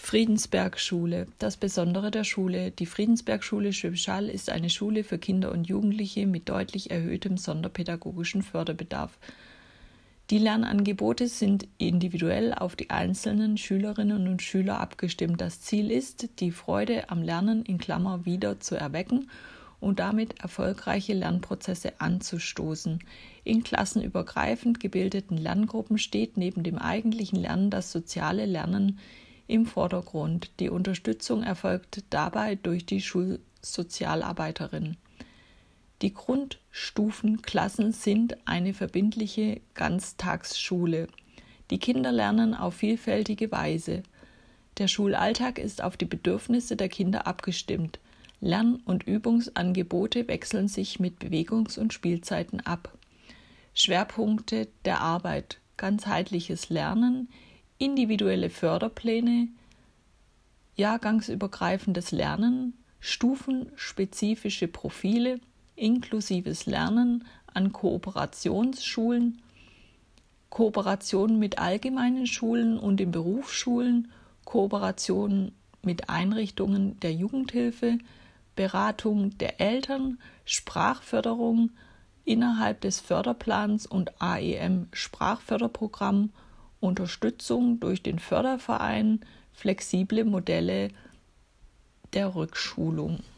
Friedensberg-Schule. Das Besondere der Schule. Die Friedensberg-Schule Schwäbisch Hall ist eine Schule für Kinder und Jugendliche mit deutlich erhöhtem sonderpädagogischen Förderbedarf. Die Lernangebote sind individuell auf die einzelnen Schülerinnen und Schüler abgestimmt. Das Ziel ist, die Freude am Lernen (wieder) zu erwecken und damit erfolgreiche Lernprozesse anzustoßen. In klassenübergreifend gebildeten Lerngruppen steht neben dem eigentlichen Lernen das soziale Lernen im Vordergrund. Die Unterstützung erfolgt dabei durch die Schulsozialarbeiterin. Die Grundstufenklassen sind eine verbindliche Ganztagsschule. Die Kinder lernen auf vielfältige Weise. Der Schulalltag ist auf die Bedürfnisse der Kinder abgestimmt. Lern- und Übungsangebote wechseln sich mit Bewegungs- und Spielzeiten ab. Schwerpunkte der Arbeit: ganzheitliches Lernen, individuelle Förderpläne, jahrgangsübergreifendes Lernen, stufenspezifische Profile, inklusives Lernen an Kooperationsschulen, Kooperation mit allgemeinen Schulen und den Berufsschulen, Kooperation mit Einrichtungen der Jugendhilfe, Beratung der Eltern, Sprachförderung innerhalb des Förderplans und AEM-Sprachförderprogramm, Unterstützung durch den Förderverein, flexible Modelle der Rückschulung.